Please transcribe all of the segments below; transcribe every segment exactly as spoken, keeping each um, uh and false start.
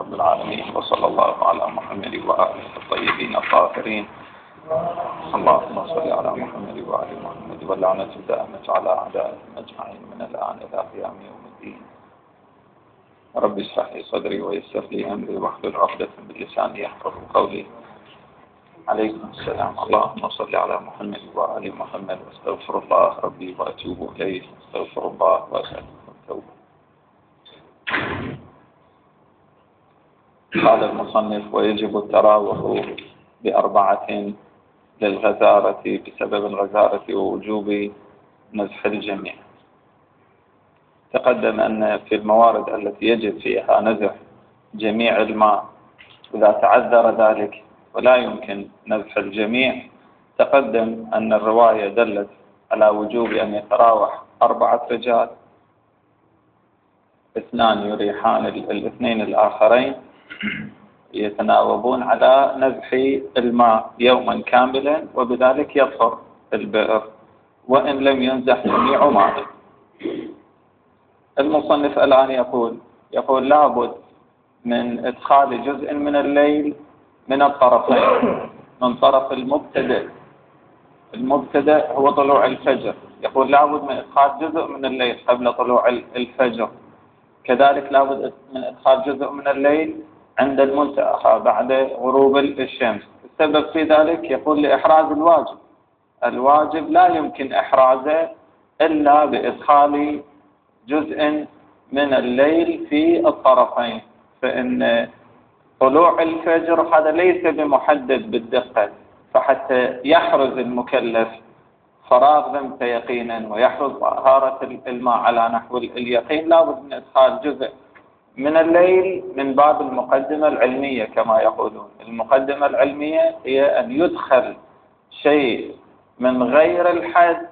رب العالمين، وصلى الله على محمد وآله الطيبين الطاهرين. اللهم صل على محمد وآل محمد، واللعنة الدائمة على أعدائهم أجمعين من الآن إلى قيام يوم الدين. رب اشرح لي صدري ويسر لي أمري واحلل عقدة من لساني يفقهوا قولي. عليكم السلام. اللهم صل على محمد وآل محمد، واستغفر الله ربي وأتوب إليه، استغفر الله وأسأله التوبة. قال المصنف: ويجب التراوح بأربعة للغزارة بسبب الغزارة ووجوب نزح الجميع. تقدم أن في الموارد التي يجب فيها نزح جميع الماء إذا تعذر ذلك ولا يمكن نزح الجميع، تقدم أن الرواية دلت على وجوب أن يتراوح أربعة رجال، اثنان يريحان الاثنين الآخرين، يتناوبون على نزح الماء يوما كاملا، وبذلك يطهر البئر وإن لم ينزح جميع ماء. المصنف الآن يقول يقول لابد من إدخال جزء من الليل من الطرفين، من طرف المبتدئ المبتدئ هو طلوع الفجر، يقول لابد من إدخال جزء من الليل قبل طلوع الفجر، كذلك لابد من إدخال جزء من الليل عند المنتهى بعد غروب الشمس. السبب في ذلك يقول لإحراز الواجب، الواجب لا يمكن إحرازه إلا بإدخال جزء من الليل في الطرفين، فإن طلوع الفجر هذا ليس بمحدد بالدقة، فحتى يحرز المكلف فراغ ذمته يقينا ويحرز طهارة الماء على نحو اليقين لابد من إدخال جزء من الليل من باب المقدمة العلمية كما يقولون. المقدمة العلمية هي أن يدخل شيء من غير الحد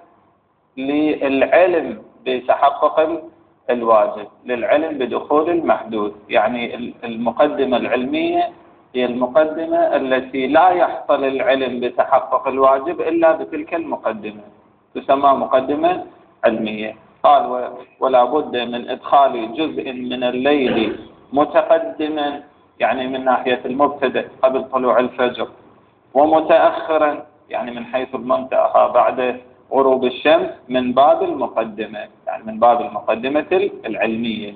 للعلم بتحقق الواجب، للعلم بدخول المحدود. يعني المقدمة العلمية هي المقدمة التي لا يحصل العلم بتحقق الواجب إلا بتلك المقدمة، تسمى مقدمة علمية. قال: ولا بد من إدخال جزء من الليل متقدما، يعني من ناحية المبتدئ قبل طلوع الفجر، ومتأخرا يعني من حيث المنتهى بعد غروب الشمس، من باب المقدمة، يعني من باب المقدمة العلمية.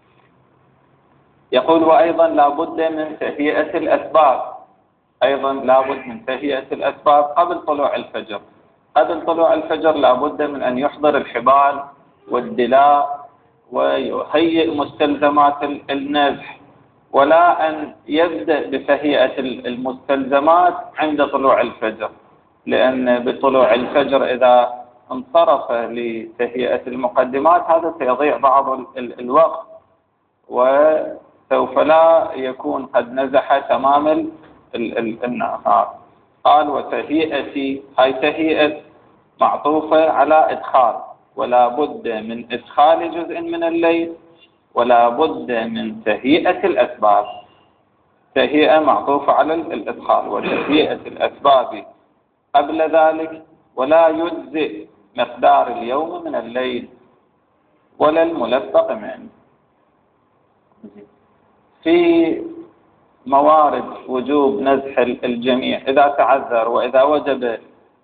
يقول: وأيضا لا بد من تهيئة الأسباب، أيضا لا بد من تهيئة الأسباب قبل طلوع الفجر. قبل طلوع الفجر لا بد من أن يحضر الحبال والدلاء ويهيئ مستلزمات النزح، ولا أن يبدأ بتهيئة المستلزمات عند طلوع الفجر، لأن بطلوع الفجر إذا انصرف لتهيئة المقدمات هذا سيضيع بعض الوقت وسوف لا يكون قد نزح تمام النهار. قال: وتهيئة، هاي تهيئة معطوفة على إدخال، ولا بد من إدخال جزء من الليل، ولا بد من تهيئة الأسباب. تهيئة معطوفة على الإدخال، وتهيئة الأسباب قبل ذلك. ولا يجزئ مقدار اليوم من الليل ولا الملفق منه. في موارد وجوب نزح الجميع إذا تعذر وإذا وجب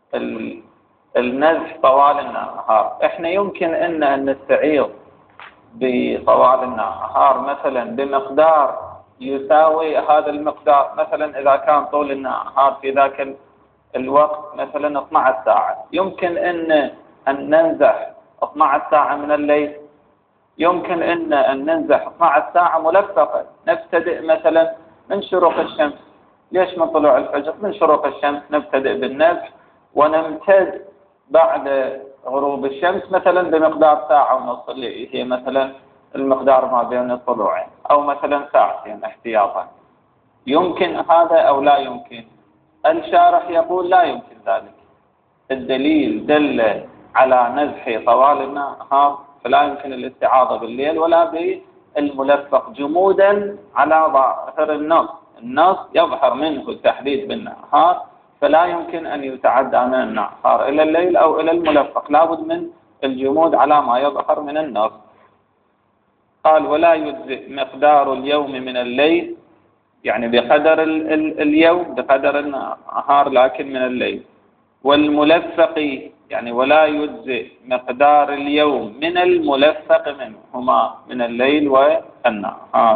النزح طوال النهار، احنا يمكن ان ان نستعيض بطوال النهار مثلا بمقدار يساوي هذا المقدار. مثلا اذا كان طول النهار في ذاك الوقت مثلا اثنتي عشرة ساعة، يمكن ان ان ننزح اثنتي عشرة ساعة من الليل، يمكن ان ان ننزح اثنتي عشرة ساعة ملفقة. نبتدئ مثلا من شروق الشمس، ليش من طلوع الفجر؟ من شروق الشمس نبتدئ بالنزح ونمتد بعد غروب الشمس مثلا بمقدار ساعة ونص، اللي هي مثلا المقدار ما بين الطلوعين، أو مثلا ساعتين احتياطا. يمكن هذا أو لا يمكن؟ الشارح يقول لا يمكن ذلك. الدليل دل على نزح طوال النهار، فلا يمكن الاستعاضة بالليل ولا بالملفق، جمودا على ظاهر النص. النص يظهر منه التحديد بالنهار، فلا يمكن أن يتعدى من النهار إلى الليل أو إلى الملفق، لابد من الجمود على ما يظهر من النص. قال ولا يجزئ مقدار اليوم من الليل، يعني بقدر ال ال اليوم بقدر النهار لكن من الليل. والملفق يعني ولا يجزئ مقدار اليوم من الملفق منه، هما من الليل والنهار.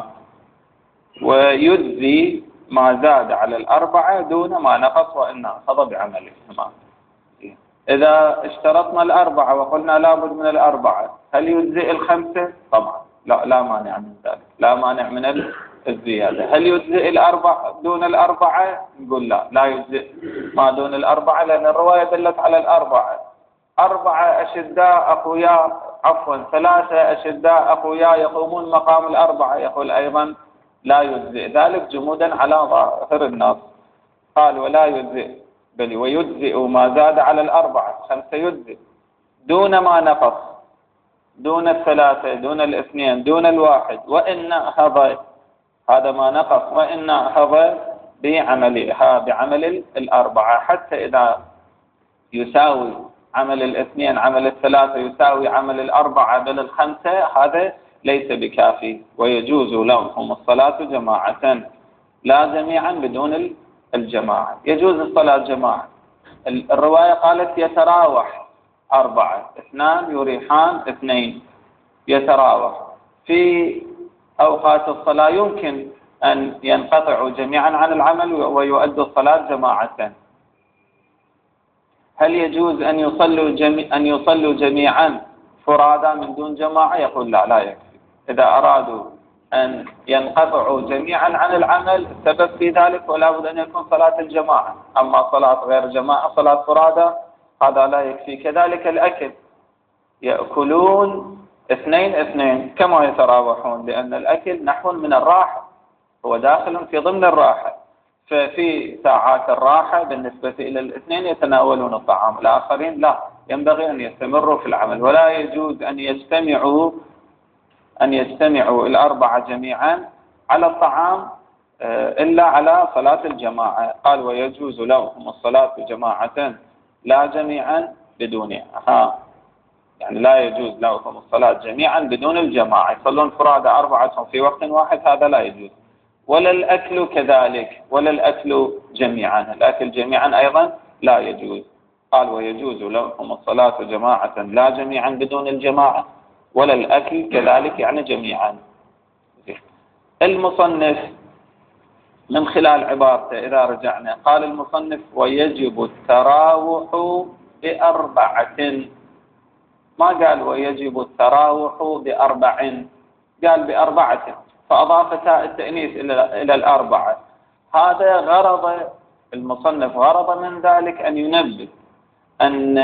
ويجزي ما زاد على الأربعة دون ما نقص وإن نقض بعملهما. إذا اشترطنا الأربعة وقلنا لابد من الأربعة، هل يجزئ الخمسة؟ طبعا لا، لا مانع من ذلك، لا مانع من الزيادة. هل يجزئ الأربعة دون الأربعة؟ نقول لا، لا يجزئ ما دون الأربعة، لأن الرواية دلت على الأربعة. أربعة أشداء أقوياء، عفوا ثلاثة أشداء أقوياء يقومون مقام الأربعة، يقول أيضا لا يجزئ ذلك جمودا على ظاهر النص. قال ولا يجزئ بل ويجزئ ما زاد على الأربعة، خمسة يجزئ دون ما نقص، دون الثلاثة، دون الاثنين، دون الواحد، وإن هذا هذا ما نقص، وإن هذا بعملها بعمل الأربعة، حتى إذا يساوي عمل الاثنين عمل الثلاثة يساوي عمل الأربعة بل الخمسة، هذا ليس بكافي. ويجوز لهم الصلاة جماعة لا جميعا بدون الجماعة. يجوز الصلاة جماعة. الرواية قالت يتراوح أربعة، اثنان يريحان اثنين، يتراوح. في أوقات الصلاة يمكن أن ينقطعوا جميعا عن العمل ويؤدوا الصلاة جماعة. هل يجوز أن يصلوا جميع أن يصلوا جميعا فرادا من دون جماعة؟ يقول لا، لا يكفي. إذا أرادوا أن ينقطعوا جميعا عن العمل السبب في ذلك، ولا بد أن يكون صلاة الجماعة. أما صلاة غير جماعة صلاة فرادا هذا لا يكفي. كذلك الأكل، يأكلون اثنين اثنين كما يتراوحون، لأن الأكل نحو من الراحة، هو داخل في ضمن الراحة. ففي ساعات الراحة بالنسبة إلى الاثنين يتناولون الطعام، الآخرين لا، ينبغي أن يستمروا في العمل. ولا يجوز أن يجتمعوا أن يجتمعوا الأربعة جميعا على الطعام إلا على صلاة الجماعة. قال ويجوز لهم الصلاة جماعة لا جميعا بدونها، يعني لا يجوز لهم الصلاة جميعا بدون الجماعة، يصلون فرادى أربعة في وقت واحد، هذا لا يجوز. ولا الأكل كذلك، ولا الأكل جميعا، الأكل جميعا أيضا لا يجوز. قال ويجوز لهم الصلاة جماعة لا جميعا بدون الجماعة، ولا الأكل كذلك يعني جميعا. المصنف من خلال عبارته إذا رجعنا، قال المصنف ويجب التراوح بأربعة، ما قال ويجب التراوح بأربع، قال بأربعة، فأضاف تاء التأنيث إلى إلى الأربعة. هذا غرض المصنف، غرض من ذلك أن ينبه أن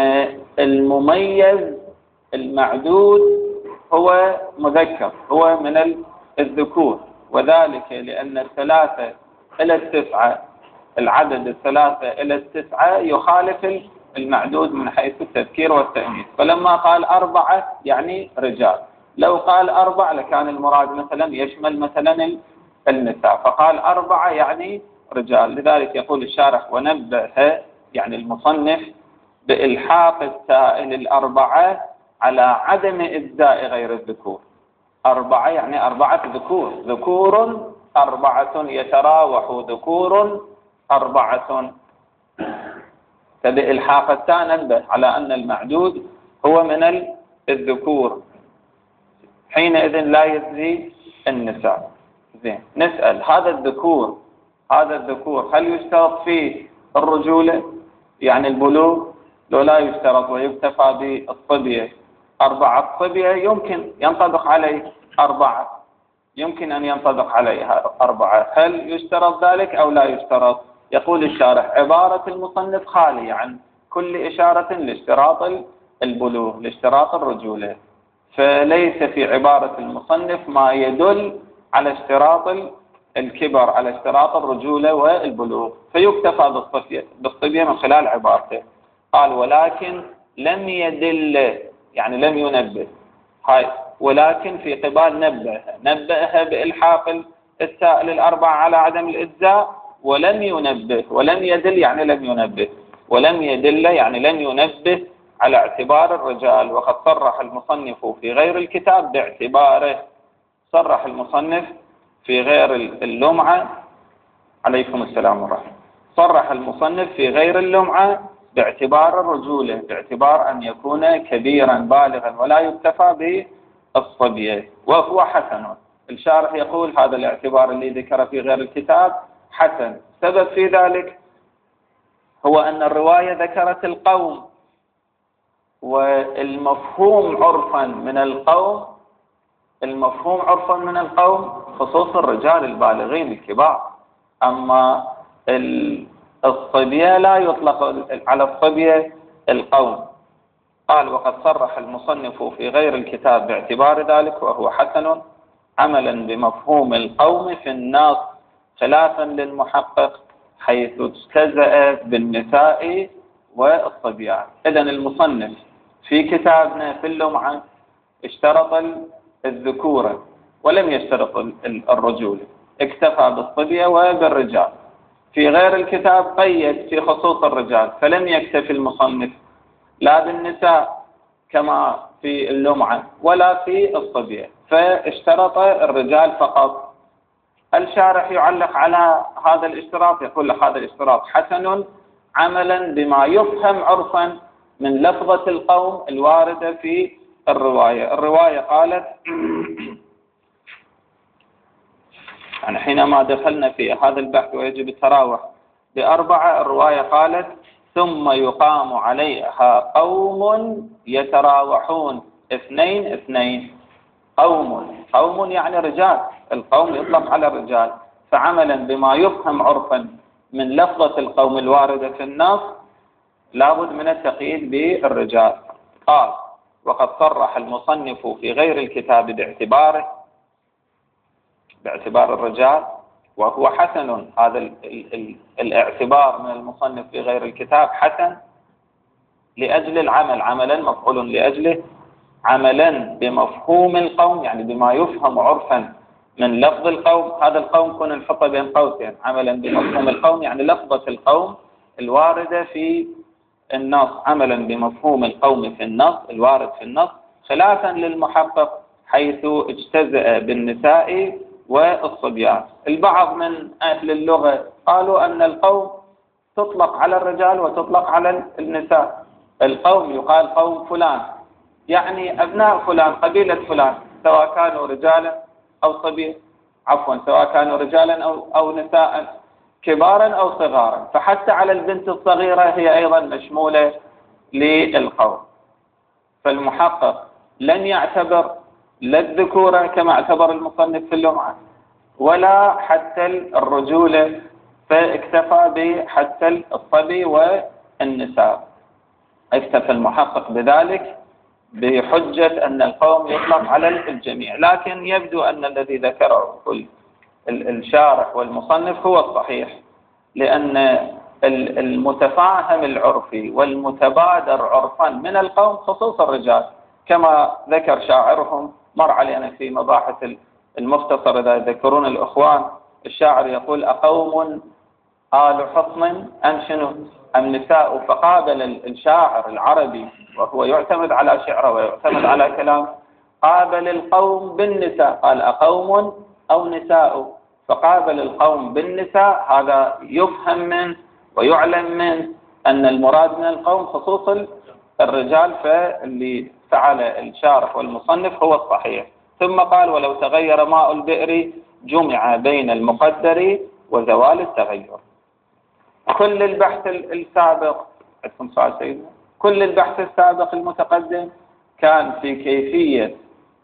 المميز المعدود هو مذكر، هو من الذكور، وذلك لأن الثلاثة إلى التسعة، العدد الثلاثة إلى التسعة يخالف المعدود من حيث التذكير والتأنيث. فلما قال أربعة يعني رجال، لو قال أربع لكان المراد مثلا يشمل مثلا النساء، فقال أربعة يعني رجال. لذلك يقول الشارح ونبه يعني المصنف بإلحاق التاء للأربعة على عدم إجزاء غير الذكور. أربعة يعني أربعة ذكور، ذكور أربعة، يتراوح ذكور أربعة. فبإلحاق التاء ننبه على أن المعدود هو من الذكور، حينئذ لا يجزي النساء. زين، نسأل هذا الذكور هذا الذكور هل يشترط فيه الرجولة يعني البلوغ؟ لو لا يشترط ويكتفى بالصبية، أربعة صبية يمكن ينطبق عليه أربعة، يمكن أن ينطبق عليها أربعة. هل يشترط ذلك أو لا يشترط؟ يقول الشارح عبارة المصنف خالية عن كل إشارة لاشتراط البلوغ، لاشتراط الرجولة، فليس في عبارة المصنف ما يدل على اشتراط الكبر، على اشتراط الرجولة والبلوغ، فيكتفى بالصبية بالصبية من خلال عبارته. قال ولكن لم يدل يعني لم ينبه، هاي ولكن في قبال نبه نبه بإلحاق التاء للأربعة على عدم الإجزاء، ولم ينبه، ولم يدل يعني لم ينبه، ولم يدل يعني لم ينبه على اعتبار الرجال. وقد صرح المصنف في غير الكتاب باعتباره، صرح المصنف في غير اللمعة، عليكم السلام ورحمة، صرح المصنف في غير اللمعة باعتبار الرجولة، باعتبار أن يكون كبيرا بالغا ولا يكتفى بالصبية، وهو حسن. الشارح يقول هذا الاعتبار اللي ذكر في غير الكتاب حسن. سبب في ذلك هو أن الرواية ذكرت القوم، والمفهوم عرفا من القوم المفهوم عرفا من القوم خصوص الرجال البالغين الكبار. أما الصبية لا يطلق على الصبية القوم. قال وقد صرح المصنف في غير الكتاب باعتبار ذلك وهو حسن عملا بمفهوم القوم في النص، خلافا للمحقق حيث اجتزأ بالنساء والصبيان. إذن المصنف في كتابنا في اللمعة اشترط الذكورة ولم يشترط الرجولة، اكتفى بالصبية وبالرجال. في غير الكتاب قيد في خصوص الرجال، فلم يكتفي المصنف لا بالنساء كما في اللمعة ولا في الصبية، فاشترط الرجال فقط. الشارح يعلق على هذا الاشتراط، يقول هذا الاشتراط حسن عملا بما يفهم عرفا من لفظة القوم الواردة في الرواية. الرواية قالت يعني حينما دخلنا في هذا البحث ويجب التراوح بأربعة، الرواية قالت ثم يقام عليها قوم يتراوحون اثنين اثنين. قوم قوم يعني رجال، القوم يطلق على الرجال، فعملا بما يفهم عرفا من لفظة القوم الواردة في النص لابد من التقييد بالرجال. قال وقد صرح المصنف في غير الكتاب باعتباره باعتبار الرجال وهو حسن. هذا ال ال ال الاعتبار من المصنف في غير الكتاب حسن لأجل العمل، عملا مفعول لأجله، عملا بمفهوم القوم يعني بما يفهم عرفا من لفظ القوم. هذا القوم كنا نحطه بين قوسين، عملا بمفهوم القوم يعني لفظة القوم الواردة في النص، عملا بمفهوم القوم في النص الوارد في النص، خلافا للمحقق حيث اجتزأ بالنساء والصبيان. البعض من أهل اللغة قالوا أن القوم تطلق على الرجال وتطلق على النساء. القوم يقال قوم فلان يعني أبناء فلان، قبيلة فلان، سواء كانوا رجالا أو صبيا، عفوا سواء كانوا رجالا أو, أو نساء، كبارا أو صغارا، فحتى على البنت الصغيرة هي أيضا مشمولة للقوم. فالمحقق لن يعتبر لا الذكورة كما اعتبر المصنف في اللمعة ولا حتى الرجولة، فاكتفى بحتى الصبي والنساء. اكتفى المحقق بذلك بحجة أن القوم يطلق على الجميع، لكن يبدو أن الذي ذكره الشارح والمصنف هو الصحيح، لأن المتفاهم العرفي والمتبادر عرفا من القوم خصوص الرجال، كما ذكر شاعرهم مر علينا في مباحث المختصر إذا يذكرون الأخوان. الشاعر يقول أقوم آل حصن أم شنو أم نساء، فقابل الشاعر العربي وهو يعتمد على شعره ويعتمد على كلامه، قابل القوم بالنساء، قال أقوم أو نساء، فقابل القوم بالنساء. هذا يفهم منه ويعلم منه أن المراد من القوم خصوص الرجال، فاللي فعل الشارح والمصنف هو الصحيح. ثم قال ولو تغير ماء البئر جمع بين المقدر وزوال التغير. كل البحث السابق عندكم سؤال سيدنا كل البحث السابق المتقدم كان في كيفية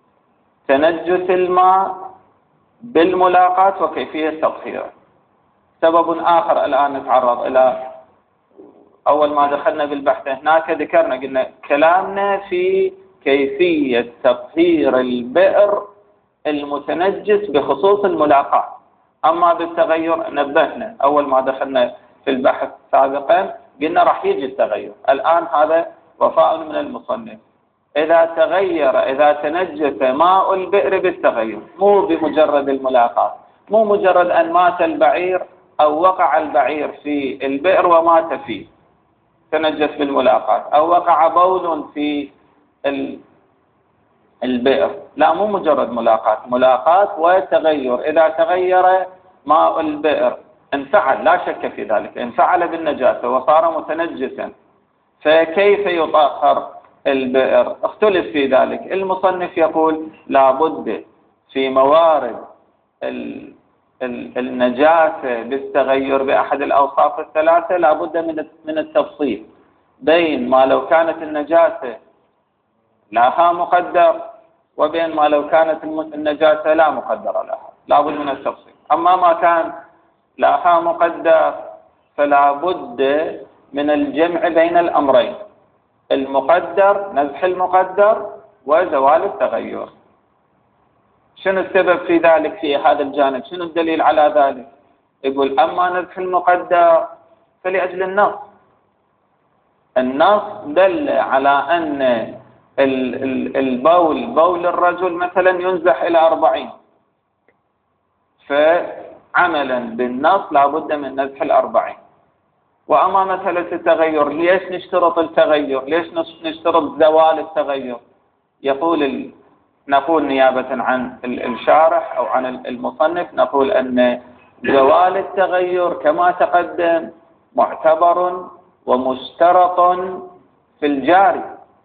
تنجس الماء بالملاقات وكيفية تطهيره. سبب آخر الآن نتعرض إلى، أول ما دخلنا بالبحث هناك ذكرنا قلنا كلامنا في كيفية تطهير البئر المتنجس بخصوص الملاقات. أما بالتغير نبهنا أول ما دخلنا في البحث سابقا قلنا راح يجي التغير. الآن هذا وفاء من المصنف، إذا تغير إذا تنجس ماء البئر بالتغير، مو بمجرد الملاقات، مو مجرد أن مات البعير أو وقع البعير في البئر ومات فيه تنجس بالملاقات، أو وقع بول في البئر، لا مو مجرد ملاقاة، ملاقاة وتغير. إذا تغير ماء البئر انفعل، لا شك في ذلك، انفعل بالنجاسة وصار متنجسا، فكيف يطهر البئر؟ اختلف في ذلك. المصنف يقول لا بد في موارد النجاسة بالتغير بأحد الأوصاف الثلاثة لا بد من التفصيل بين ما لو كانت النجاسة لها مقدر وبين ما لو كانت النجاسة لا مقدر لها، لا بد من التفصيل. أما ما كان لها مقدر فلا بد من الجمع بين الأمرين، المقدر نزح المقدر وزوال التغير. شنو السبب في ذلك في هذا الجانب؟ شنو الدليل على ذلك؟ يقول أما نزح المقدر فلأجل النص، النص دل على أن البول بول الرجل مثلا ينزح إلى أربعين، فعملا بالنص لا بد من نزح الأربعين. وأما مسألة التغير، ليش نشترط التغير؟ ليش نشترط زوال التغير؟ يقول ال... نقول نيابة عن الشارح أو عن المصنف، نقول أن زوال التغير كما تقدم معتبر ومشترط في الجاري.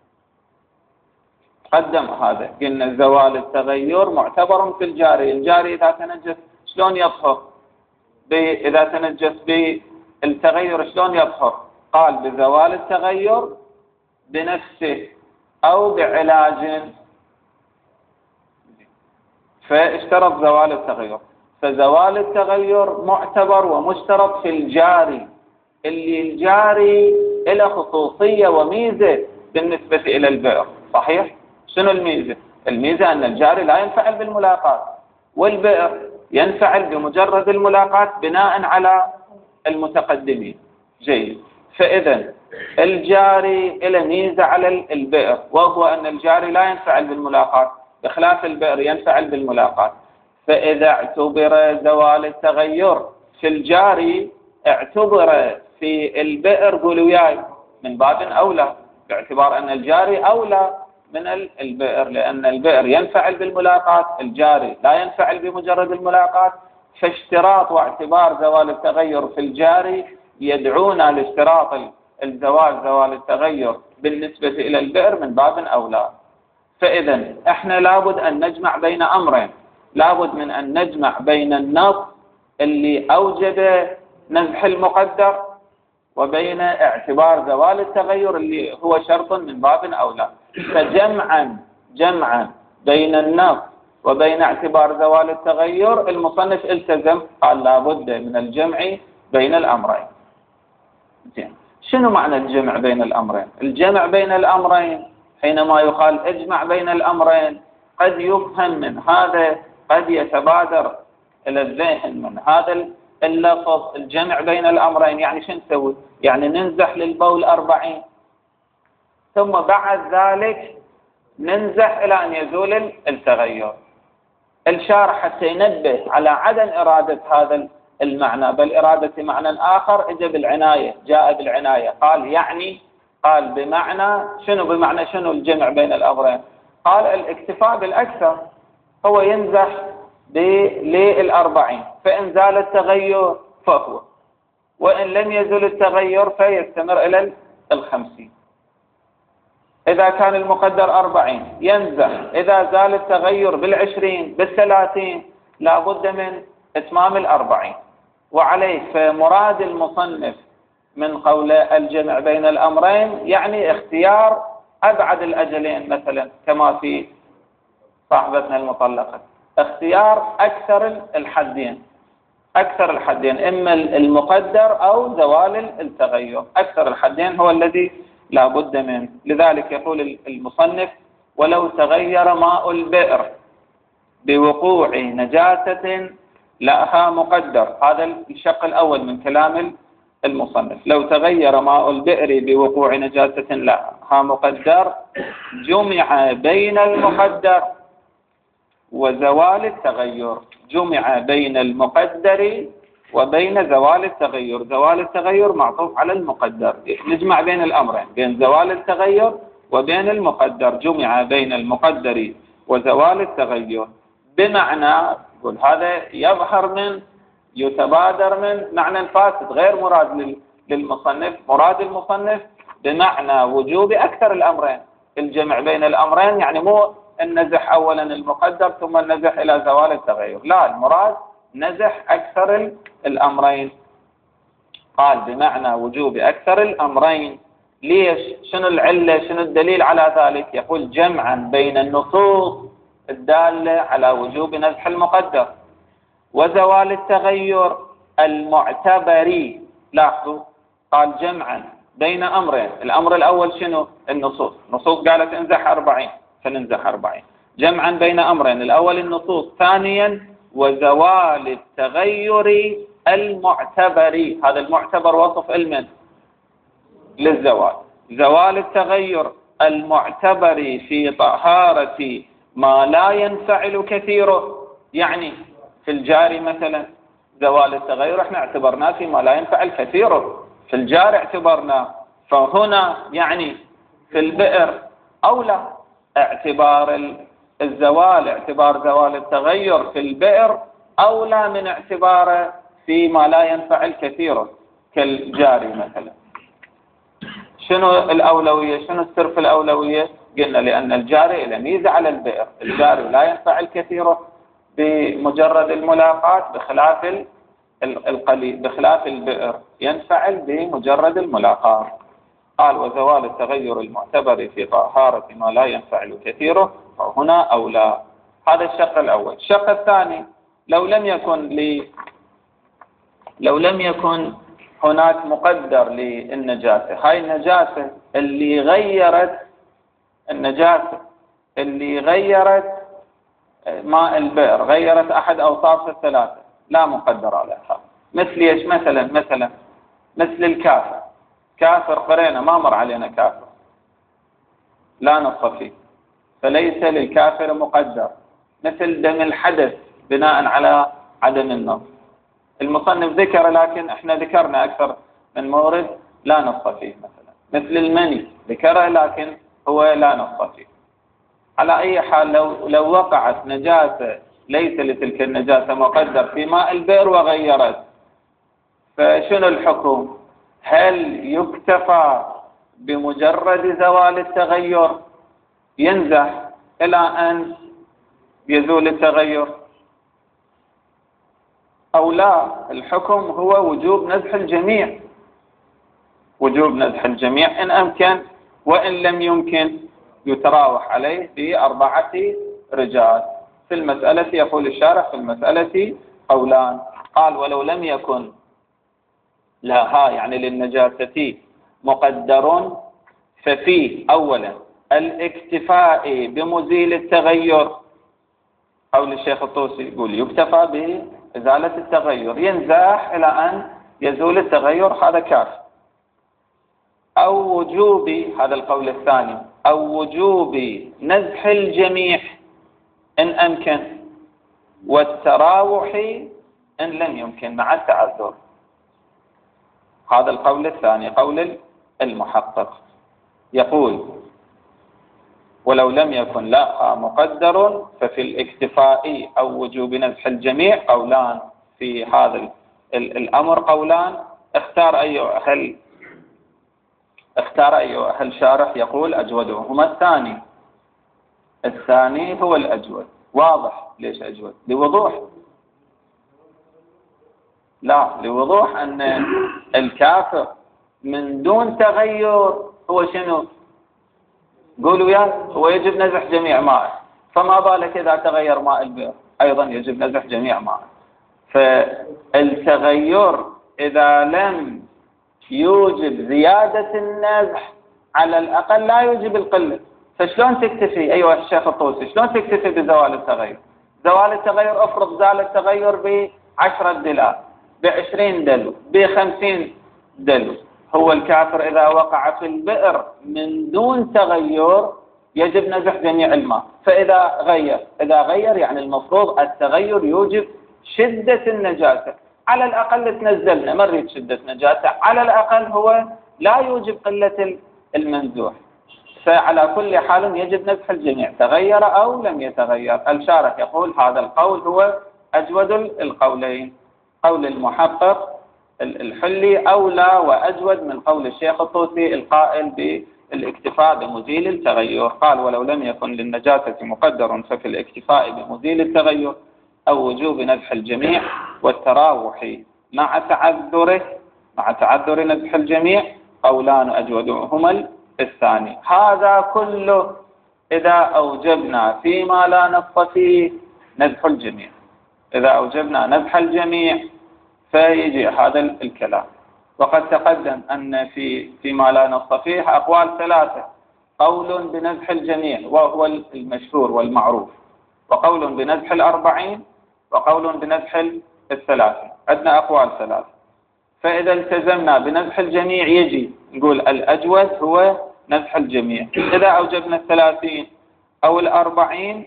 قدم هذا، قلنا زوال التغير معتبر في الجاري. الجاري إذا تنجس شلون يطهر؟ إذا تنجس بالتغير شلون يطهر؟ قال بزوال التغير بنفسه أو بعلاج، فاشترط زوال التغير. فزوال التغير معتبر ومشترط في الجاري، اللي الجاري له خصوصية وميزة بالنسبة إلى البئر. صحيح؟ شنو الميزة؟ الميزة أن الجاري لا ينفعل بالملاقات، والبئر ينفعل بمجرد الملاقات بناء على المتقدمين. جيد. فإذا الجاري له ميزة على البئر، وهو أن الجاري لا ينفعل بالملاقات بخلاف البئر ينفعل بالملاقات. فإذا اعتبر زوال التغير في الجاري اعتبر في البئر، قولوا وياي، من باب أولى، باعتبار أن الجاري أولى من البئر، لأن البئر ينفعل بالملاقات، الجاري لا ينفعل بمجرد الملاقات. فاشتراط واعتبار زوال التغير في الجاري يدعونا لاشتراط الزوال زوال التغير بالنسبة إلى البئر من باب أولى. فإذا احنا لابد أن نجمع بين أمرين، لابد من أن نجمع بين النص اللي أوجد نزح المقدر وبين اعتبار زوال التغير اللي هو شرط من باب أولى. فجمعا جمعا بين النص وبين اعتبار زوال التغير المصنف التزم، قال لابد من الجمع بين الأمرين. شنو معنى الجمع بين الأمرين؟ الجمع بين الأمرين حينما يقال اجمع بين الأمرين قد يفهم من هذا، قد يتبادر إلى الذهن من هذا اللفظ الجمع بين الأمرين يعني شو نسوي؟ يعني ننزح للبول أربعين ثم بعد ذلك ننزح إلى أن يزول التغير. الشارح حتى ينبه على عدم إرادة هذا المعنى بل إرادة معنى آخر اجى بالعناية، جاء بالعناية، قال يعني قال بمعنى شنو؟ بمعنى شنو الجمع بين الأمرين؟ قال الاكتفاء بالأكثر، هو ينزح للأربعين، فإن زال التغير فهو، وإن لم يزل التغير فيستمر إلى الخمسين. إذا كان المقدر أربعين ينزح، إذا زال التغير بالعشرين بالثلاثين لابد من إتمام الأربعين. وعليه فمراد المصنف من قول الجمع بين الأمرين يعني اختيار أبعد الأجلين، مثلا كما في صاحبتنا المطلقة، اختيار أكثر الحدين، أكثر الحدين إما المقدر أو زوال التغير، أكثر الحدين هو الذي لا بد منه. لذلك يقول المصنف ولو تغير ماء البئر بوقوع نجاسة لها مقدر، هذا الشق الأول من كلام المصنف، لو تغير ماء البئر بوقوع نجاسة لها مقدر جمع بين المقدر وزوال التغير، جمع بين المقدر وبين زوال التغير، زوال التغير معطوف على المقدر، نجمع بين الأمرين بين زوال التغير وبين المقدر، جمع بين المقدر وزوال التغير. بمعنى يقول هذا يظهر من يتبادر من معنى فاسد غير مراد للمصنف. مراد المصنف بمعنى وجوب أكثر الأمرين، الجمع بين الأمرين، يعني مو النزح أولا المقدر ثم النزح إلى زوال التغير، لا، المراد نزح أكثر الأمرين. قال بمعنى وجوب أكثر الأمرين. ليش؟ شنو العلة؟ شنو الدليل على ذلك؟ يقول جمعا بين النصوص الدالة على وجوب نزح المقدر وزوال التغير المعتبري. لاحظوا، قال جمعا بين أمرين. الأمر الأول شنو؟ النصوص. النصوص قالت انزح أربعين فننزح أربعين. جمعا بين أمرين، الأول النصوص، ثانيا وزوال التغير المعتبري. هذا المعتبر وصف المن للزوال. زوال التغير المعتبر في طهارة ما لا ينفعل كثيره، يعني في الجاري مثلا زوال التغير احنا اعتبرناه فيما لا ينفعل كثيره، في الجاري اعتبرناه، فهنا يعني في البئر أولى اعتبار الزوال، اعتبار زوال التغير في البئر أولى من اعتباره فيما لا ينفعل كثيره كالجاري مثلا. شنو الأولوية؟ شنو السر في الأولوية؟ قلنا لأن الجاري له ميزة على البئر، الجاري لا ينفعل كثيره بمجرد الملاقاة بخلاف القليل، بخلاف البئر ينفعل بمجرد الملاقاة. قال وزوال التغير المعتبر في طهارة ما لا ينفعل كثيره فهنا أولى. هذا الشق الأول. الشق الثاني، لو لم يكن لي لو لم يكن هناك مقدر للنجاسة، هاي النجاسة اللي غيرت النجاسة اللي غيرت ماء البئر، غيرت أحد أوصاف الثلاثة، لا مقدر عليها. مثل ايش؟ مثلا مثلا مثل الكافر. كافر قرينا ما مر علينا كافر، لا نص فيه، فليس للكافر مقدر. مثل دم الحدث بناء على عدم النص، المصنف ذكر لكن احنا ذكرنا أكثر من مورد لا نص فيه. مثلا مثل المني ذكره لكن هو لا نص فيه. على أي حال لو لو وقعت نجاسة ليس لتلك النجاسة مقدر في ماء البئر وغيرت، فشنو الحكم؟ هل يكتفى بمجرد زوال التغير ينزح إلى أن يزول التغير أو لا؟ الحكم هو وجوب نزح الجميع، وجوب نزح الجميع إن أمكن، وإن لم يمكن يتراوح عليه بأربعة رجال. في المسألة يقول الشارح في المسألة قولان. قال ولو لم يكن لها يعني للنجاسة مقدر ففيه أولا الاكتفاء بمزيل التغير. قول الشيخ الطوسي يقول يكتفى بإزالة التغير، ينزاح إلى أن يزول التغير، هذا كافي. أو وجوب، هذا القول الثاني، أو وجوب نزح الجميع إن أمكن، والتراوح إن لم يمكن مع التعذر. هذا القول الثاني قول المحقق، يقول ولو لم يكن لا مقدر ففي الاكتفاء أو وجوب نزح الجميع قولان في هذا الأمر، قولان اختار أي هل اختار أي هل شارح يقول أجودهما الثاني. الثاني هو الأجود. واضح ليش أجود؟ لوضوح، لا لوضوح أن الكافر من دون تغير هو شنو؟ قولوا يا هو يجب نزح جميع ماء، فما بالك إذا تغير ماء البئر أيضا يجب نزح جميع ماء. فالتغير إذا لم يوجب زيادة النزح على الأقل لا يوجب القلة. فشلون تكتفي أيها الشيخ الطوسي؟ شلون تكتفي بزوال التغير؟ زوال التغير افرض زال التغير بعشرة دلال، بعشرين دلو، بخمسين دلو. هو الكافر إذا وقع في البئر من دون تغير يجب نزح جميع الماء، فإذا غير إذا غير يعني المفروض التغير يوجب شدة النجاسة، على الأقل تنزلنا، ما نريد شدة نجاسة، على الأقل هو لا يوجب قلة المنزوح. فعلى كل حال يجب نزح الجميع تغير أو لم يتغير. الشارح يقول هذا القول هو أجود القولين، قول المحقق الحلي أولى وأجود من قول الشيخ الطوسي القائل بالاكتفاء بمزيل التغير. قال ولو لم يكن للنجاسة مقدر ففي الاكتفاء بمزيل التغير أو وجوب نزح الجميع والتراوح مع تعذره مع تعذر نزح الجميع قولان أجودهما الثاني. هذا كله إذا أوجبنا فيما لا نص فيه نزح الجميع. إذا أوجبنا نزح الجميع فيجي هذا الكلام. وقد تقدم أن في فيما لا نص فيه أقوال ثلاثة: قول بنزح الجميع وهو المشهور والمعروف، وقول بنزح الأربعين، وقول بنزح الثلاثين. عندنا أقوال ثلاثة. فإذا التزمنا بنزح الجميع يجي نقول الأجود هو نزح الجميع. إذا أوجبنا الثلاثين أو الأربعين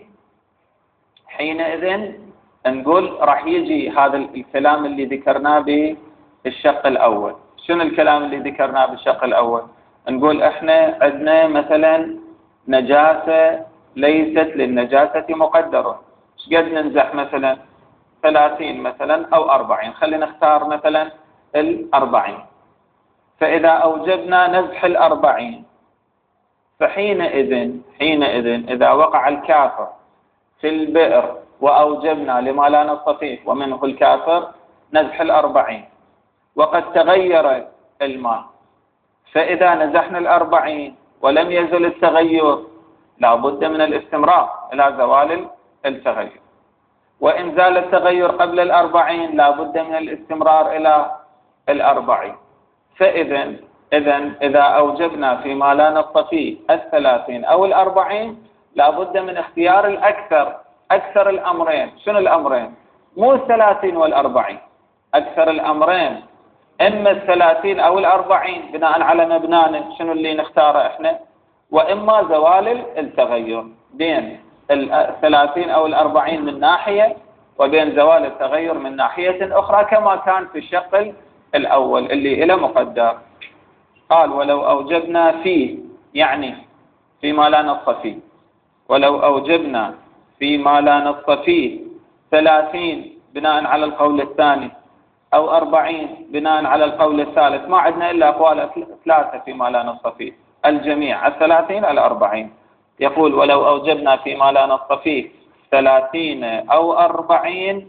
حينئذ نقول راح يجي هذا الكلام اللي ذكرناه بالشق الأول. شنو الكلام اللي ذكرناه بالشق الأول؟ نقول إحنا عندنا مثلا نجاسة ليست للنجاسة مقدرة، ايش قد ننزح مثلا؟ ثلاثين مثلا أو أربعين، خلينا نختار مثلا الأربعين. فإذا أوجبنا نزح الأربعين فحينئذ حينئذ إذا وقع الكافر في البئر وأوجبنا لما لا نص فيه ومنه الكافر نزح الأربعين وقد تغير الماء، فإذا نزحنا الأربعين ولم يزل التغير لا بد من الاستمرار إلى زوال التغير، وإن زال التغير قبل الأربعين لا بد من الاستمرار إلى الأربعين. فإذا إذا إذا أوجبنا فيما لا نص فيه الثلاثين أو الأربعين لا بد من اختيار الأكثر، أكثر الأمرين. شنو الأمرين؟ مو الثلاثين والأربعين، أكثر الأمرين إما الثلاثين أو الأربعين بناء على مبنانا شنو اللي نختاره إحنا، وإما زوال التغير بين الثلاثين أو الأربعين من ناحية وبين زوال التغير من ناحية أخرى كما كان في الشق الأول اللي إلى مقدر. قال ولو أوجبنا فيه يعني فيما لا نص فيه، ولو أوجبنا فيما لا نص فيه ثلاثين بناء على القول الثاني أو أربعين بناء على القول الثالث، ما عندنا إلا أقوال ثلاثة فيما لا نص فيه، الجميع الثلاثين الأربعين. يقول ولو أوجبنا فيما لا نص فيه ثلاثين أو أربعين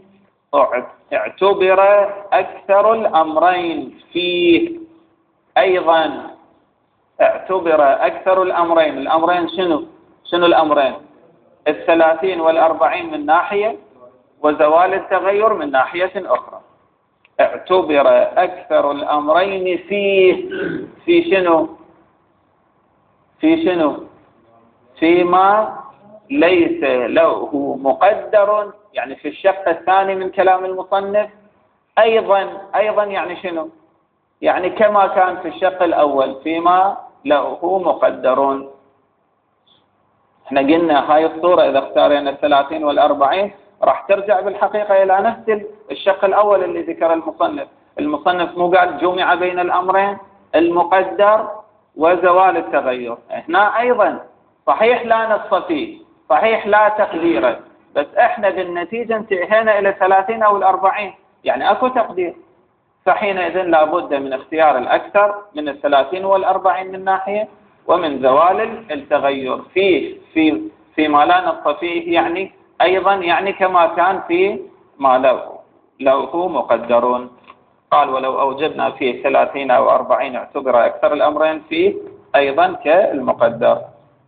اعتبر أكثر الأمرين فيه أيضا، اعتبر أكثر الأمرين. الأمرين شنو؟ شنو الأمرين؟ الثلاثين والأربعين من ناحية وزوال التغير من ناحية أخرى. اعتبر أكثر الأمرين فيه في شنو؟ في شنو؟ فيما ليس له مقدر، يعني في الشق الثاني من كلام المصنف. أيضا أيضا يعني شنو؟ يعني كما كان في الشق الأول فيما له مقدرون. احنا قلنا هاي الصورة إذا اختارنا الثلاثين والأربعين راح ترجع بالحقيقة إلى نفس الشق الأول اللي ذكر المصنف. المصنف مو قال جمع بين الأمرين المقدر وزوال التغير. هنا أيضا صحيح لا نص فيه، صحيح لا تقديره، بس احنا بالنتيجة انتهينا إلى ثلاثين أو الأربعين، يعني أكو تقدير. فحينئذ لا بد من اختيار الأكثر من الثلاثين والأربعين من ناحية ومن زوال التغير فيه في فيما لا نص فيه، يعني أيضا يعني كما كان في ما له له مقدرون. قال ولو أوجبنا فيه ثلاثين أو أربعين اعتبر أكثر الأمرين فيه أيضا كالمقدر.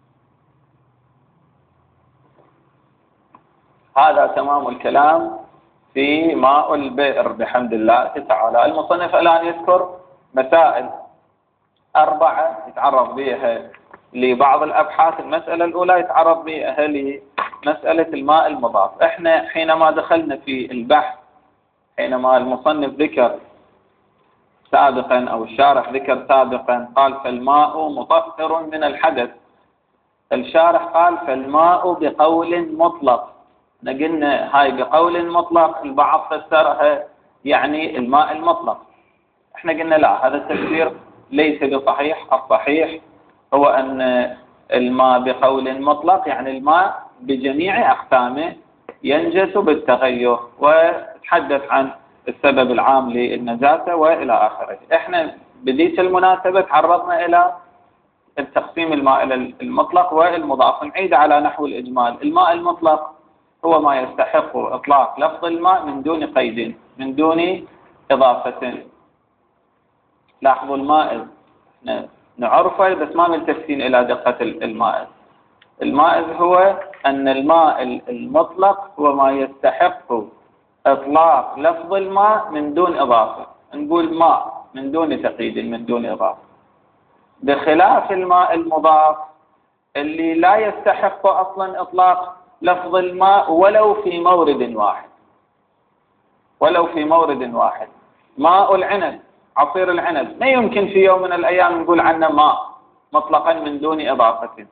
هذا تمام الكلام في ماء البئر بحمد الله تعالى. المصنف الآن يذكر مسائل أربعة يتعرض بها لبعض الأبحاث. المسألة الأولى يتعرض بها لمسألة الماء المضاف. احنا حينما دخلنا في البحث، حينما المصنف ذكر سابقا أو الشارح ذكر سابقا قال فالماء مطهر من الحدث، الشارح قال فالماء بقول مطلق. قلنا هاي بقول مطلق البعض فسرها يعني الماء المطلق، احنا قلنا لا، هذا التفسير ليس بصحيح. الصحيح هو أن الماء بقول مطلق يعني الماء بجميع أقسامه ينجس بالتغير، وتحدث عن السبب العام للنجاسة وإلى آخره. إحنا بديت المناسبة تعرضنا إلى التقسيم الماء إلى المطلق والمضاف. نعيد على نحو الإجمال. الماء المطلق هو ما يستحق إطلاق لفظ الماء من دون قيد، من دون إضافة. لاحظوا المائز نعرفه بس ما ملتفتين إلى دقة المائز. المائز هو أن الماء المطلق هو ما يستحق إطلاق لفظ الماء من دون إضافة. نقول ماء من دون تقييد، من دون إضافة، بخلاف الماء المضاف اللي لا يستحق أصلا إطلاق لفظ الماء ولو في مورد واحد، ولو في مورد واحد. ماء العنب، عصير العنب، ما يمكن في يوم من الأيام نقول عنه ماء مطلقا من دون إضافة.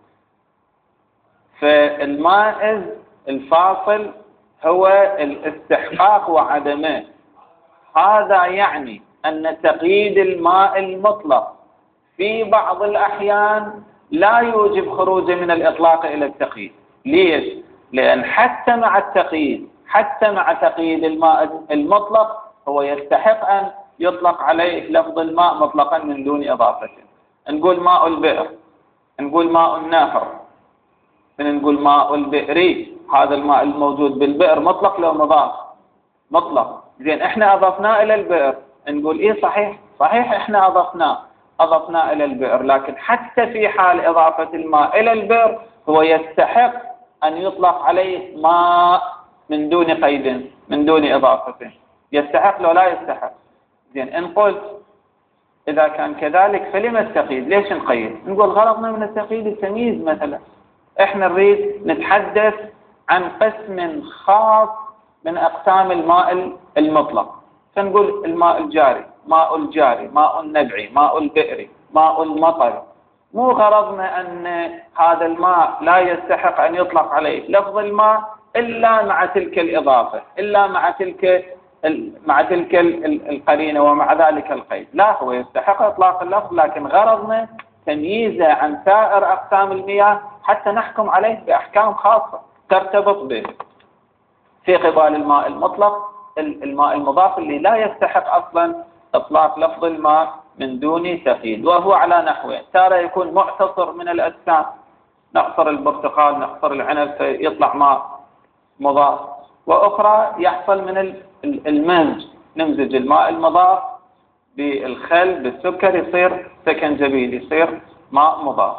فالمائز الفاصل هو الاستحقاق وعدمه. هذا يعني أن تقييد الماء المطلق في بعض الأحيان لا يوجب خروجه من الإطلاق إلى التقييد. ليش؟ لأن حتى مع التقييد، حتى مع تقييد الماء المطلق هو يستحق أن يطلق عليه لفظ الماء مطلقا من دون إضافة. نقول ماء البئر، نقول ماء النهر، نقول ماء البئر. هذا الماء الموجود بالبئر مطلق لو مضاف؟ مطلق. زين احنا أضفناه إلى البئر، نقول إيه صحيح، صحيح احنا أضفناه أضفناه إلى البئر، لكن حتى في حال إضافة الماء إلى البئر هو يستحق أن يطلق عليه ماء من دون قيد، من دون إضافة. يستحق لو لا يستحق؟ زين إن قلت إذا كان كذلك فلما التقييد؟ ليش نقيد؟ نقول غرضنا من التقييد التمييز مثلا. إحنا نريد نتحدث عن قسم خاص من أقسام الماء المطلق، فنقول الماء الجاري، ماء الجاري، ماء النبعي، ماء البئر، ماء المطر. مو غرضنا أن هذا الماء لا يستحق أن يطلق عليه لفظ الماء إلا مع تلك الإضافة، إلا مع تلك مع تلك القرينة ومع ذلك القيد. لا، هو يستحق إطلاق اللفظ، لكن غرضنا تمييزه عن سائر أقسام المياه حتى نحكم عليه بأحكام خاصة ترتبط به. في قبال الماء المطلق الماء المضاف اللي لا يستحق أصلا إطلاق لفظ الماء من دون تقييد، وهو على نحوين. تارة يكون معتصر من الأجسام، نعصر البرتقال، نعصر العنب فيطلع ماء مضاف، وأخرى يحصل من المزج، نمزج الماء المضاف بالخل بالسكر يصير سكنجبيل، يصير ماء مضاف.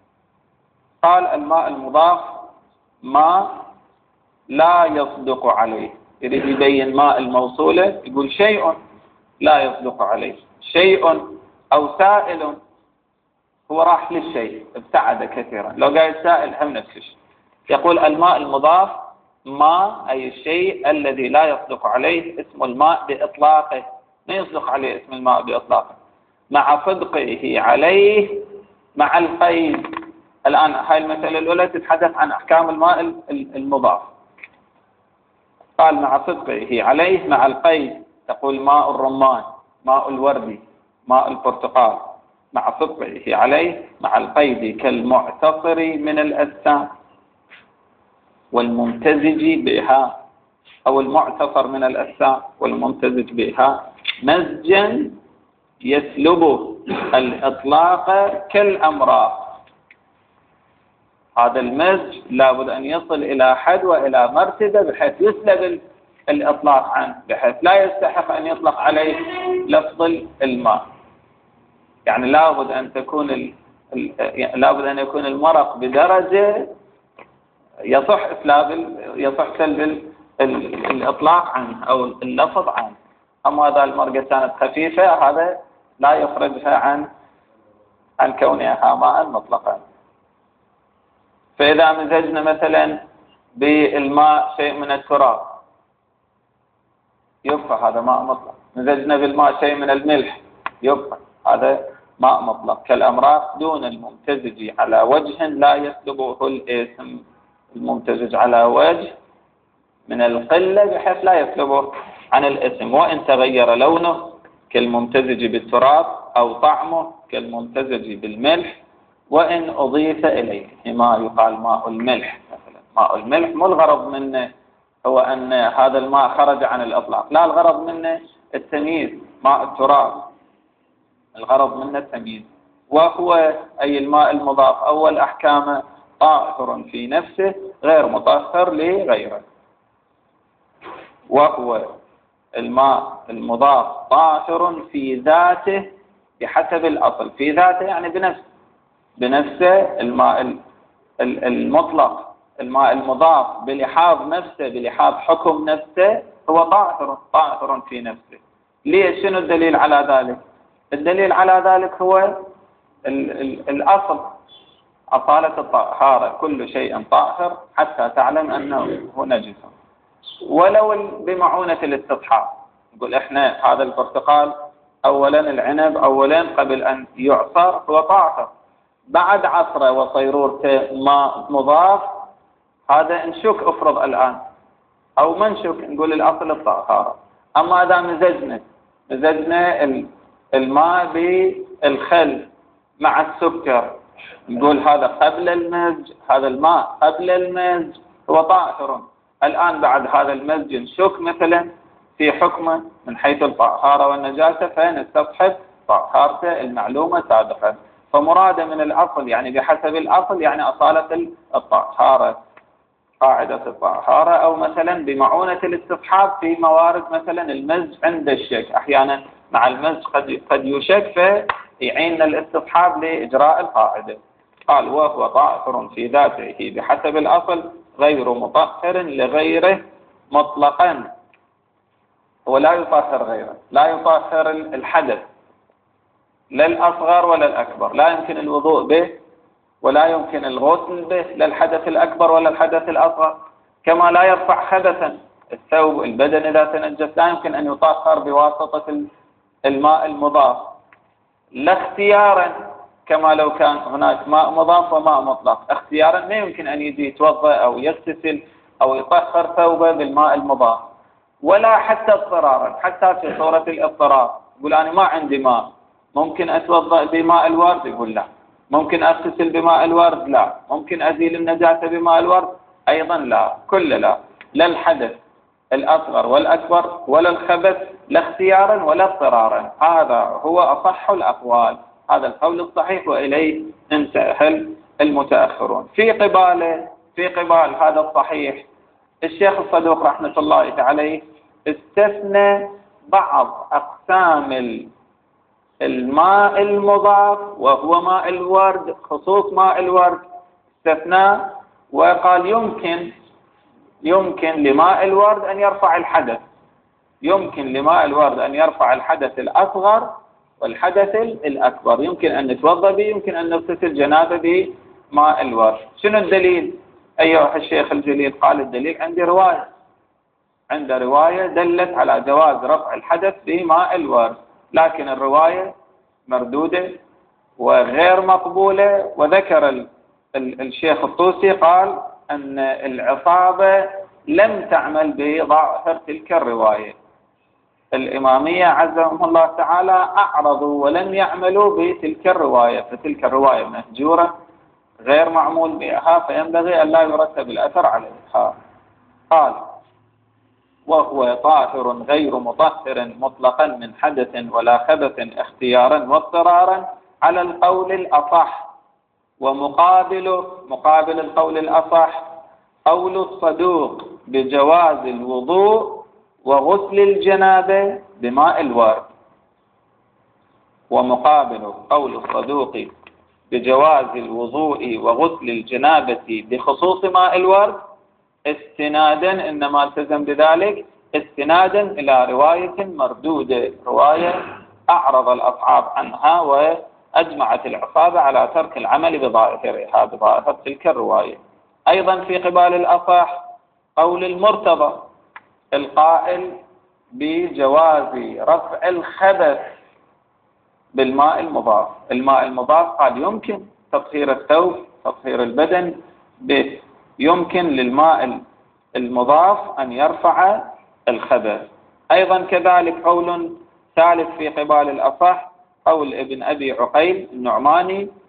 قال الماء المضاف ما لا يصدق عليه، يريد يبين ماء الموصولة، يقول شيء لا يصدق عليه، شيء أو سائل. هو راح للشيء، ابتعد كثيرا. لو قاعد سائل هم نفس الشيء. يقول الماء المضاف ما أي الشيء الذي لا يصدق عليه اسم الماء بإطلاقه، ما يصدق عليه اسم الماء بإطلاقه، مع صدقه عليه مع القيد. الآن هاي المسألة الأولى تتحدث عن أحكام الماء المضاف. قال مع صدقه عليه مع القيد، تقول ماء الرمان، ماء الوردي، ماء البرتقال، مع صدقه عليه مع القيد كالمعتصر من الأجسام والممتزج بها، أو المعتصر من الأجسام والممتزج بها مزجا يسلبه الإطلاق كالأمراض. هذا المزج لابد أن يصل إلى حد وإلى مرتبة بحيث يسلب الإطلاق عنه، بحيث لا يستحق أن يطلق عليه لفظ الماء. يعني لابد أن تكون ال... لابد أن يكون المرق بدرجة يصح إسلاب يصح سلب ال... ال... الإطلاق عنه أو اللفظ عنه. أما إذا المرقة كانت خفيفة هذا لا يخرجها عن عن كونها ماء مطلقا. فإذا مزجنا مثلا بالماء شيء من التراب يبقى هذا ماء مطلق. مزجنا بالماء شيء من الملح يبقى هذا ماء مطلق كالأمراق دون الممتزج على وجه لا يسلبه الاسم. الممتزج على وجه من القلة بحيث لا يسلبه عن الاسم، وإن تغير لونه كالممتزج بالتراب أو طعمه كالممتزج بالملح وإن أضيف إليه ما يقال ماء الملح مثلا. ماء الملح مو الغرض منه هو أن هذا الماء خرج عن الإطلاق، لا، الغرض منه التمييز. ماء التراب الغرض منه التمييز، وهو أي الماء المضاف أول أحكامه طاهر في نفسه غير مطهر لغيره. وهو الماء المضاف طاهر في ذاته بحسب الأصل. في ذاته يعني بنفسه بنفسه الماء المطلق، الماء المضاف بلحاظ نفسه بلحاظ حكم نفسه هو طاهر طاهر في نفسه. ليش؟ شنو الدليل على ذلك؟ الدليل على ذلك هو ال ال الأصل أصالة الطهارة، كل شيء طاهر حتى تعلم أنه هو نجس. ولو بمعونة الاستصحاب، نقول إحنا هذا البرتقال أولا العنب أولا قبل أن يعصر هو طاهر، بعد عصره وصيرورته ماء مضاف، هذا نشك افرض الآن أو ما نشك، نقول الأصل الطهارة. أما إذا مزجنا مزجنا الماء بالخل مع السكر، نقول هذا قبل المزج، هذا الماء قبل المزج هو طاهر. الآن بعد هذا المزج نشك مثلا في حكمه من حيث الطهارة والنجاسة، فنستصحب طهارته المعلومة سابقا. فمراد من الأصل يعني بحسب الأصل يعني أصالة الطهارة، قاعدة الطهارة، أو مثلا بمعونة الاستصحاب في موارد مثلا المزج عند الشك. أحيانا مع المزج قد قد يشك فيعين الاستصحاب لإجراء القاعدة. قال وهو طاهر في ذاته بحسب الأصل غير مطهر لغيره مطلقا. ولا يطهر غيره، لا يطهر الحدث لا الأصغر ولا الأكبر، لا يمكن الوضوء به ولا يمكن الغسل به، لا الحدث الأكبر ولا الحدث الأصغر. كما لا يرفع حدثا الثوب البدن إذا تنجس لا يمكن أن يطهر بواسطة الماء المضاف، لا اختيارا كما لو كان هناك ماء مضاف وماء مطلق. اختيارا ما يمكن أن يجي يتوضأ أو يغتسل أو يطهر ثوبه بالماء المضاف، ولا حتى اضطرارا، حتى في صورة الاضطرار يقول أنا ما عندي ماء، ممكن أتوضأ بماء الورد؟ يقول لا. ممكن أغتسل بماء الورد؟ لا. ممكن أزيل النجاسة بماء الورد؟ أيضا لا. كل لا، لا الحدث الأصغر والأكبر ولا الخبث، لا اختيارا ولا اضطرارا. هذا هو أصح الأقوال، هذا القول الصحيح وإليه انتهى المتأخرون. في قباله في قبال هذا الصحيح الشيخ الصدوق رحمة الله عليه استثنى بعض أقسام الماء المضاف وهو ماء الورد، خصوص ماء الورد استثناء، وقال يمكن يمكن لماء الورد أن يرفع الحدث، يمكن لماء الورد أن يرفع الحدث الأصغر والحدث الأكبر، يمكن أن نتوضأ به، يمكن أن نغتسل جنابه بماء الورد. شنو الدليل أيها الشيخ الجليل؟ قال الدليل عندي رواية، عند رواية دلت على جواز رفع الحدث بماء الورد، لكن الرواية مردودة وغير مقبولة. وذكر ال ال الشيخ الطوسي قال أن العصابة لم تعمل بظاهر تلك الرواية، الإمامية عزهم الله تعالى أعرضوا ولم يعملوا بتلك الرواية، فتلك الرواية مهجورة غير معمول بها، فينبغي أن لا يرتب الأثر عليها. قال وهو طاهر غير مطهر مطلقا من حدث ولا خبث اختيارا واضطرارا على القول الأصح. ومقابله مقابل القول الأصح قول الصدوق بجواز الوضوء وغسل الجنابة بماء الورد. ومقابل قول الصدوق بجواز الوضوء وغسل الجنابة بخصوص ماء الورد استنادا، إنما التزم بذلك استنادا إلى رواية مردودة، رواية أعرض الأصحاب عنها وأجمعت العصابة على ترك العمل بظاهرها بظاهر تلك الرواية. أيضا في قبال الأصح قول المرتضى القائل بجواز رفع الخبث بالماء المضاف. الماء المضاف قال يمكن تطهير الثوب تطهير البدن به، يمكن للماء المضاف أن يرفع الخبث. أيضا كذلك قول ثالث في قبال الأصح قول ابن أبي عقيل النعماني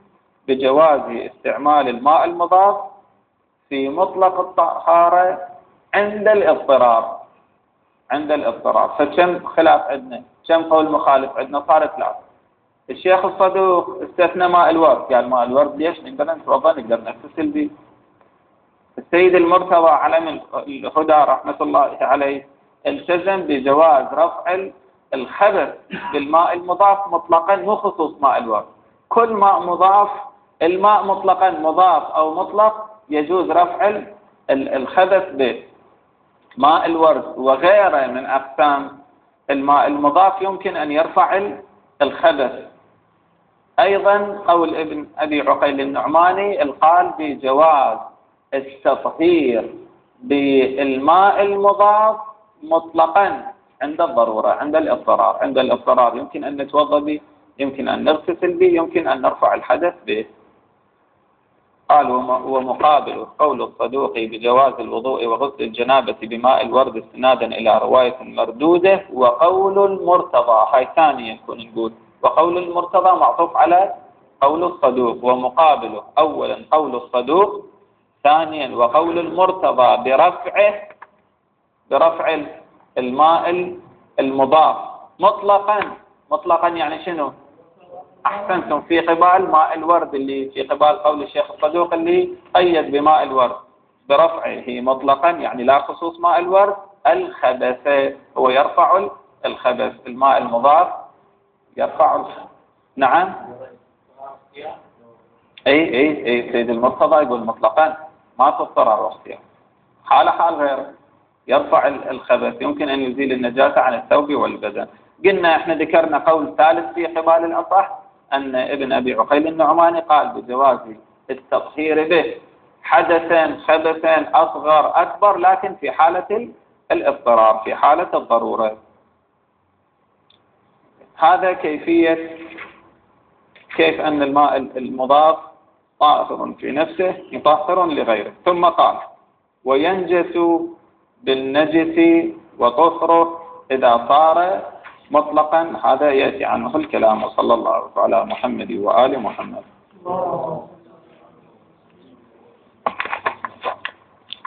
بجواز استعمال الماء المضاف في مطلق الطهارة عند الاضطرار. عند الاضطرار. فكم خلاف عندنا؟ كم قول مخالف عندنا؟ صار ثلاثة. الشيخ الصدوق استثنى ماء الورد، قال ماء الورد ليش؟ نقدر نتوضا، نقدر نغتسل به. السيد المرتضى علم الهدى رحمة الله عليه التزم بجواز رفع الخبث بالماء المضاف مطلقا، مو خصوص ماء الورد. كل ماء مضاف، الماء مطلقا مضاف أو مطلق، يجوز رفع الخبث به. ماء الورد وغيره من أقسام الماء المضاف يمكن أن يرفع الخبث. أيضا قول ابن أبي عقيل النعماني القال بجواز التطهير بالماء المضاف مطلقا عند الضرورة، عند الاضطرار. عند الاضطرار يمكن أن نتوضأ به، يمكن أن نغتسل به، يمكن أن نرفع الحدث به. قال ومقابل قول الصدوق بجواز الوضوء وغسل الجنابة بماء الورد استنادا إلى رواية مردودة، وقول المرتضى، هاي ثانيا نكون نقول، وقول المرتضى معطوف على قول الصدوق، ومقابله أولا قول الصدوق، ثانيا وقول المرتضى برفعه برفع الماء المضاف مطلقا. مطلقا يعني شنو؟ أحسنتم، في قبال ماء الورد، اللي في قبال قول الشيخ الصدوق اللي قيد بماء الورد برفعه مطلقا، يعني لا خصوص ماء الورد، الخبث، هو يرفع الخبث. الماء المضاف يرفع الخبث. نعم. اي اي اي سيد المرتضى يقول مطلقا ما تضطرر واختيار، حال حال غير يرفع الخبث، يمكن ان يزيل النجاسة عن الثوب والبدن. قلنا احنا ذكرنا قول ثالث في قبال الأصح، أن ابن أبي عقيل النعماني قال بجواز التطهير به حدثا خبثا أصغر أكبر، لكن في حالة الاضطرار، في حالة الضرورة. هذا كيفية كيف أن الماء المضاف طاهر في نفسه مطهر لغيره. ثم قال وينجس بالنجس وطهره إذا صار مطلقا. هذا يأتي عنه الكلام. وصلى الله على محمد وآل محمد.